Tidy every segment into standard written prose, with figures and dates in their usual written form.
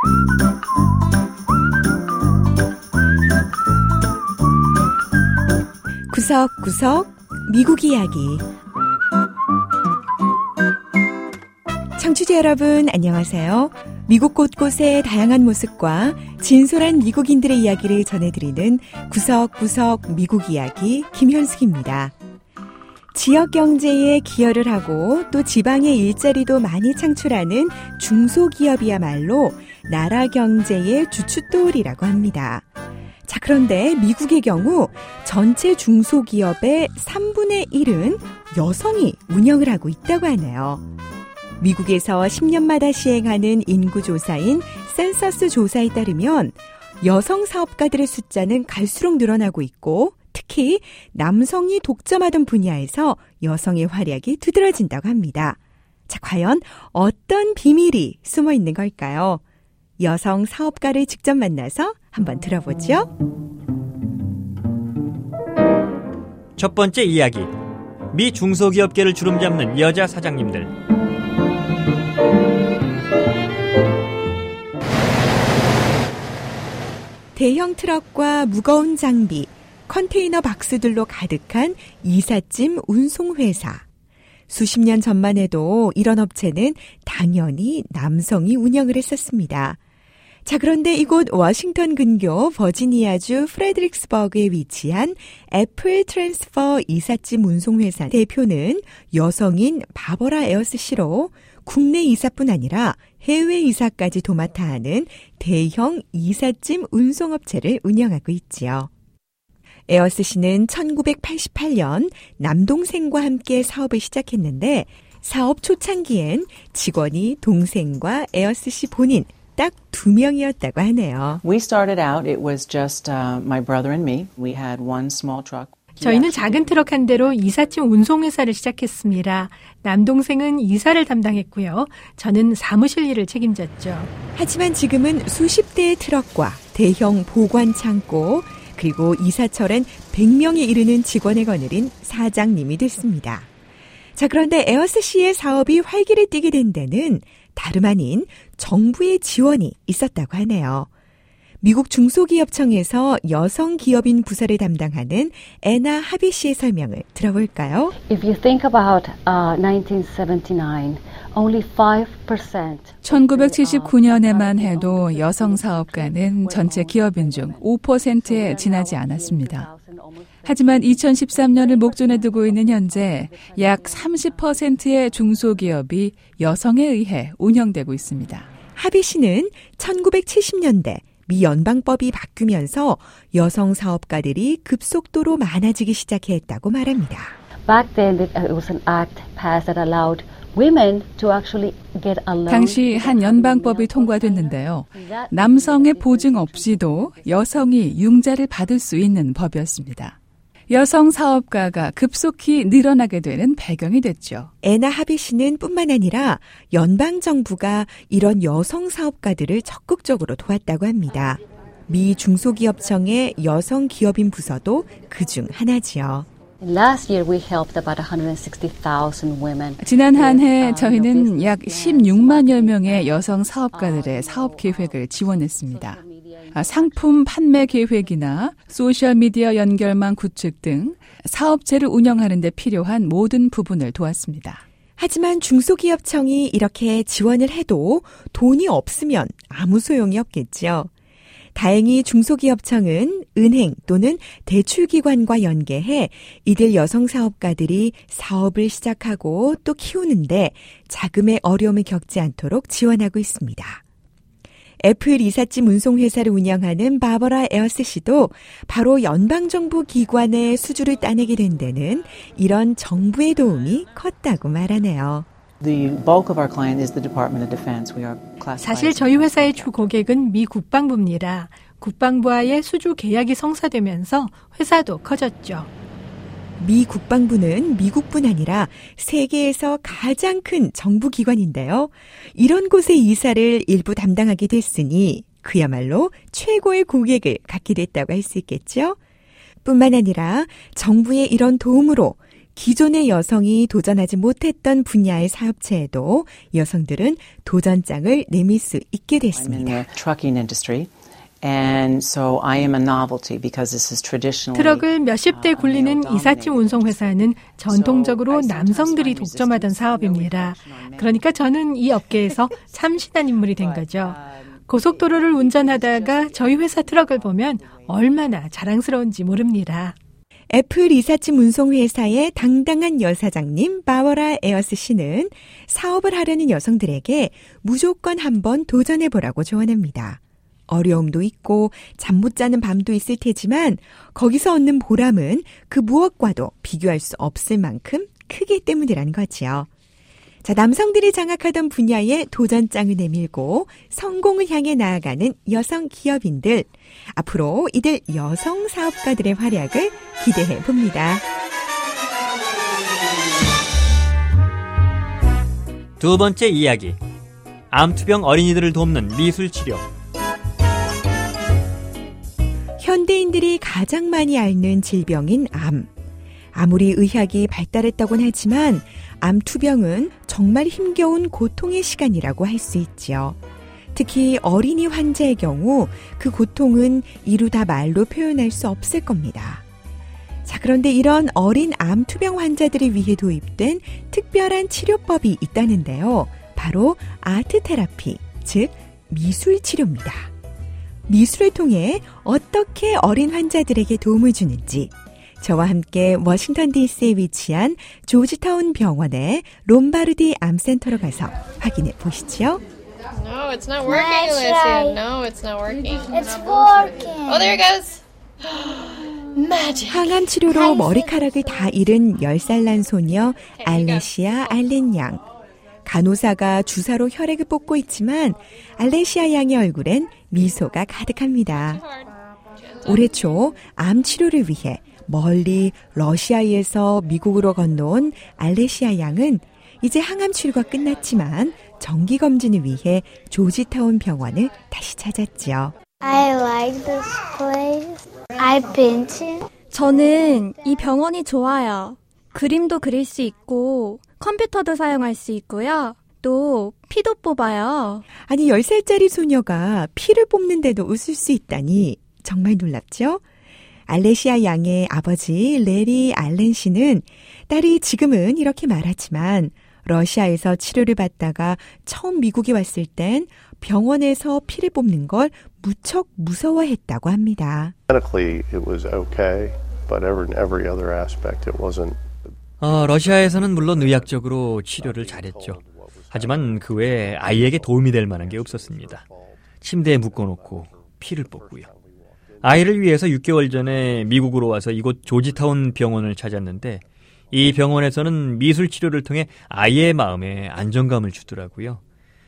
구석구석 미국 이야기. 청취자 여러분 안녕하세요. 미국 곳곳의 다양한 모습과 진솔한 미국인들의 이야기를 전해드리는 구석구석 미국 이야기 김현숙입니다. 지역 경제에 기여를 하고 또 지방의 일자리도 많이 창출하는 중소기업이야말로 나라 경제의 주춧돌이라고 합니다. 자, 그런데 미국의 경우 전체 중소기업의 3분의 1은 여성이 운영을 하고 있다고 하네요. 미국에서 10년마다 시행하는 인구조사인 센서스 조사에 따르면 여성 사업가들의 숫자는 갈수록 늘어나고 있고 특히 남성이 독점하던 분야에서 여성의 활약이 두드러진다고 합니다. 자, 과연 어떤 비밀이 숨어 있는 걸까요? 여성 사업가를 직접 만나서 한번 들어보죠. 첫 번째 이야기. 미 중소기업계를 주름잡는 여자 사장님들. 대형 트럭과 무거운 장비, 컨테이너 박스들로 가득한 이삿짐 운송회사. 수십 년 전만 해도 이런 업체는 당연히 남성이 운영을 했었습니다. 자, 그런데 이곳 워싱턴 근교 버지니아주 프레드릭스버그에 위치한 애플 트랜스퍼 이삿짐 운송회사 대표는 여성인 바버라 에어스 씨로 국내 이사뿐 아니라 해외 이사까지 도맡아 하는 대형 이삿짐 운송업체를 운영하고 있지요. 에어스 씨는 1988년 남동생과 함께 사업을 시작했는데 사업 초창기엔 직원이 동생과 에어스 씨 본인 딱 2명이었다고 하네요. We started out, it was just my brother and me. We had one small truck. 저희는 작은 트럭 한 대로 이삿짐 운송회사를 시작했습니다. 남동생은 이사를 담당했고요. 저는 사무실 일을 책임졌죠. 하지만 지금은 수십 대의 트럭과 대형 보관 창고 그리고 이사철엔 100명에 이르는 직원을 거느린 사장님이 됐습니다. 자, 그런데 에어스 씨의 사업이 활기를 띠게 된 데는 다름 아닌 정부의 지원이 있었다고 하네요. 미국 중소기업청에서 여성 기업인 부서를 담당하는 애나 하비 씨의 설명을 들어볼까요? If you think about 1979, only 5%. 1979년에만 해도 여성 사업가는 전체 기업인 중 5%에 지나지 않았습니다. 하지만 2013년을 목전에 두고 있는 현재 약 30%의 중소기업이 여성에 의해 운영되고 있습니다. 하비 씨는 1970년대 미 연방법이 바뀌면서 여성 사업가들이 급속도로 많아지기 시작했다고 말합니다. Back then it was an act passed that allowed women to actually get a loan. 당시 한 연방법이 통과됐는데요. 남성의 보증 없이도 여성이 융자를 받을 수 있는 법이었습니다. 여성 사업가가 급속히 늘어나게 되는 배경이 됐죠. 애나 하비 씨는 뿐만 아니라 연방정부가 이런 여성 사업가들을 적극적으로 도왔다고 합니다. 미 중소기업청의 여성 기업인 부서도 그중 하나지요. Last year we helped about 160,000 women. 지난 한 해 저희는 약 16만여 명의 여성 사업가들의 사업 계획을 지원했습니다. 상품 판매 계획이나 소셜미디어 연결망 구축 등 사업체를 운영하는 데 필요한 모든 부분을 도왔습니다. 하지만 중소기업청이 이렇게 지원을 해도 돈이 없으면 아무 소용이 없겠죠. 다행히 중소기업청은 은행 또는 대출기관과 연계해 이들 여성 사업가들이 사업을 시작하고 또 키우는데 자금의 어려움을 겪지 않도록 지원하고 있습니다. 애플 이삿짐 운송회사를 운영하는 바버라 에어스 씨도 바로 연방정부 기관의 수주를 따내게 된 데는 이런 정부의 도움이 컸다고 말하네요. The bulk of our client is the Department of Defense. We are classified. 사실 저희 회사의 주 고객은 미 국방부입니다. 국방부와의 수주 계약이 성사되면서 회사도 커졌죠. 미 국방부는 미국뿐 아니라 세계에서 가장 큰 정부기관인데요. 이런 곳의 이사를 일부 담당하게 됐으니 그야말로 최고의 고객을 갖게 됐다고 할 수 있겠죠. 뿐만 아니라 정부의 이런 도움으로 기존의 여성이 도전하지 못했던 분야의 사업체에도 여성들은 도전장을 내밀 수 있게 I'm in 됐습니다. the trucking industry. And so I am a novelty because this is traditionally 트럭을 몇십 대 굴리는 이삿짐 운송회사는 전통적으로 남성들이 독점하던 사업입니다. 그러니까 저는 이 업계에서 참신한 인물이 된 거죠. 고속도로를 운전하다가 저희 회사 트럭을 보면 얼마나 자랑스러운지 모릅니다. 애플 이삿짐 운송회사의 당당한 여사장님 바워라 에어스 씨는 사업을 하려는 여성들에게 무조건 한번 도전해보라고 조언합니다. 어려움도 있고 잠 못 자는 밤도 있을 테지만 거기서 얻는 보람은 그 무엇과도 비교할 수 없을 만큼 크기 때문이라는 거지요. 자, 남성들이 장악하던 분야에 도전장을 내밀고 성공을 향해 나아가는 여성 기업인들. 앞으로 이들 여성 사업가들의 활약을 기대해 봅니다. 두 번째 이야기. 암투병 어린이들을 돕는 미술치료. 현대인들이 가장 많이 앓는 질병인 암. 아무리 의학이 발달했다고는 하지만 암투병은 정말 힘겨운 고통의 시간이라고 할 수 있지요. 특히 어린이 환자의 경우 그 고통은 이루다 말로 표현할 수 없을 겁니다. 자, 그런데 이런 어린 암투병 환자들을 위해 도입된 특별한 치료법이 있다는데요. 바로 아트 테라피, 즉 미술 치료입니다. 미술을 통해 어떻게 어린 환자들에게 도움을 주는지 저와 함께 워싱턴 DC에 위치한 조지타운 병원의 롬바르디 암센터로 가서 확인해 보시죠. No, it's not working, Alicia. No, it's not working. It's working. Oh, there it goes. Magic. 항암 치료로 머리카락을 다 잃은 10살 난 소녀 알레시아 알렌 양. 간호사가 주사로 혈액을 뽑고 있지만 알레시아 양의 얼굴엔 미소가 가득합니다. 올해 초 암 치료를 위해 멀리 러시아에서 미국으로 건너온 알레시아 양은 이제 항암 치료가 끝났지만 정기 검진을 위해 조지타운 병원을 다시 찾았죠. I like this place. I've been to. 저는 이 병원이 좋아요. 그림도 그릴 수 있고 컴퓨터도 사용할 수 있고요. 또 피도 뽑아요. 아니 10살짜리 소녀가 피를 뽑는데도 웃을 수 있다니 정말 놀랍죠? 알레시아 양의 아버지 레리 알렌 씨는 딸이 지금은 이렇게 말하지만 러시아에서 치료를 받다가 처음 미국에 왔을 땐 병원에서 피를 뽑는 걸 무척 무서워했다고 합니다. Medically, it was okay, but every other aspect, it wasn't. 러시아에서는 물론 의학적으로 치료를 잘했죠. 하지만 그 외에 아이에게 도움이 될 만한 게 없었습니다. 침대에 묶어놓고 피를 뽑고요. 아이를 위해서 6개월 전에 미국으로 와서 이곳 조지타운 병원을 찾았는데 이 병원에서는 미술 치료를 통해 아이의 마음에 안정감을 주더라고요.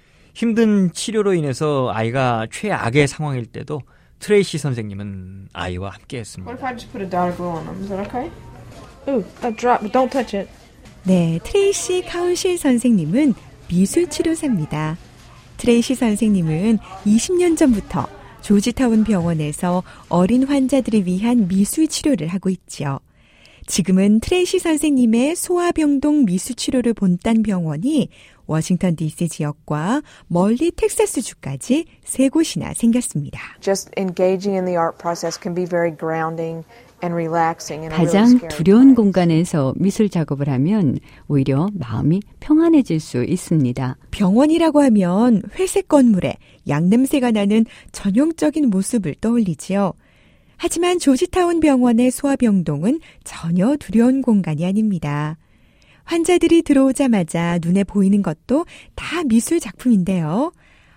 힘든 치료로 인해서 아이가 최악의 상황일 때도 트레이시 선생님은 아이와 함께했습니다. What if I just put a dot of glue on them? Is that okay? Ooh, a drop, but don't touch it. 네, 트레이시 카운실 선생님은 미술 치료사입니다. 트레이시 선생님은 20년 전부터 조지타운 병원에서 어린 환자들을 위한 미술 치료를 하고 있지요. 지금은 트레이시 선생님의 소아병동 미술 치료를 본딴 병원이 워싱턴 DC 지역과 멀리 텍사스주까지 3곳이나 생겼습니다. Just engaging in the art process can be very grounding and relaxing in a really 가장 scary 두려운 place. 공간에서 미술 작업을 하면 오히려 마음이 평안해질 수 있습니다. 병원이라고 하면 회색 건물에 양냄새가 나는 전형적인 모습을 떠올리지요. 하지만 조지타운 병원의 소아병동은 전혀 두려운 공간이 아닙니다. 환자들이 들어오자마자 눈에 보이는 것도 다 미술 작품인데요.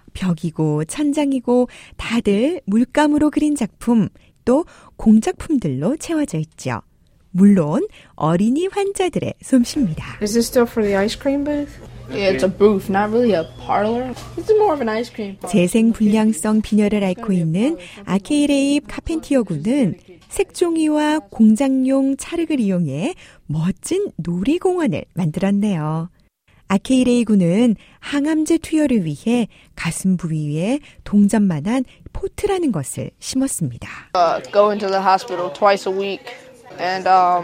벽이고 천장이고 다들 물감으로 그린 작품, 또 공작품들로 채워져 있죠. 물론 어린이 환자들의 솜씨입니다. Is this still for the ice cream booth? Yeah, it's a booth, not really a parlor. It's more of an ice cream parlor. 재생불량성 빈혈을 앓고 있는 아케이레입 카펜티어 군은 색종이와 공장용 찰흙을 이용해 멋진 놀이공원을 만들었네요. 아케이레이 군은 항암제 투여를 위해 가슴 부위에 동전만한 포트라는 것을 심었습니다. Go into the hospital twice a week and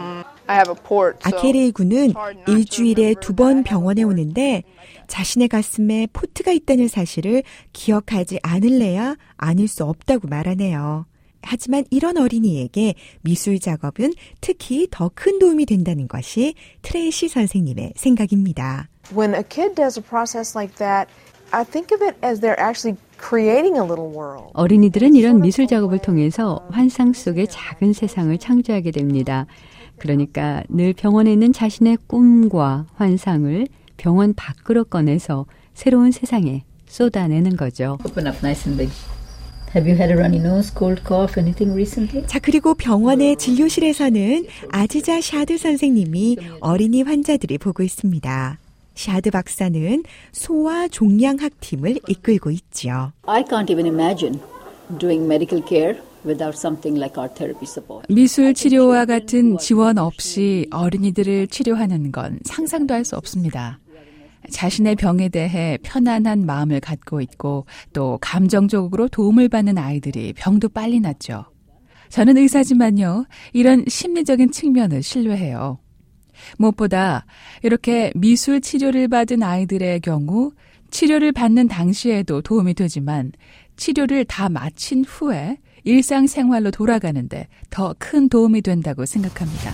아케레이 군은 일주일에 2번 병원에 오는데 자신의 가슴에 포트가 있다는 사실을 기억하지 않을래야 아닐 수 없다고 말하네요. 하지만 이런 어린이에게 미술 작업은 특히 더 큰 도움이 된다는 것이 트레이시 선생님의 생각입니다. When a kid does a process like that, I think of it as they're actually creating a little world. 어린이들은 이런 미술 작업을 통해서 환상 속의 작은 세상을 창조하게 됩니다. 그러니까 늘 병원에 있는 자신의 꿈과 환상을 병원 밖으로 꺼내서 새로운 세상에 쏟아내는 거죠. Open up nice and big. Have you had a runny nose, cold cough, anything recently? 자, 그리고 병원의 진료실에서는 아지자 샤드 선생님이 어린이 환자들이 보고 있습니다. 샤드 박사는 소아 종양학팀을 이끌고 있죠. I can't even imagine doing medical care without something like our therapy support. 미술 치료와 같은 지원 없이 어린이들을 치료하는 건 상상도 할 수 없습니다. 자신의 병에 대해 편안한 마음을 갖고 있고 또 감정적으로 도움을 받는 아이들이 병도 빨리 낫죠. 저는 의사지만요, 이런 심리적인 측면을 신뢰해요. 무엇보다 이렇게 미술 치료를 받은 아이들의 경우 치료를 받는 당시에도 도움이 되지만 치료를 다 마친 후에 일상생활로 돌아가는데 더 큰 도움이 된다고 생각합니다.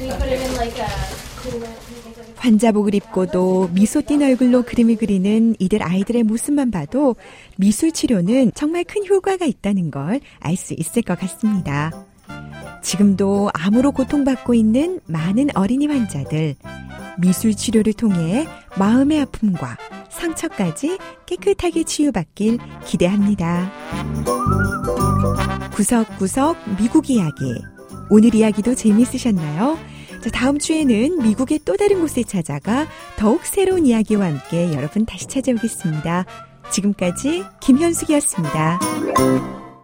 환자복을 입고도 미소 띤 얼굴로 그림을 그리는 이들 아이들의 모습만 봐도 미술 치료는 정말 큰 효과가 있다는 걸 알 수 있을 것 같습니다. 지금도 암으로 고통받고 있는 많은 어린이 환자들, 미술 치료를 통해 마음의 아픔과 상처까지 깨끗하게 치유받길 기대합니다. 구석구석 미국 이야기. 오늘 이야기도 재미있으셨나요? 자, 다음 주에는 미국의 또 다른 곳에 찾아가 더욱 새로운 이야기와 함께 여러분 다시 찾아오겠습니다. 지금까지 김현숙이었습니다.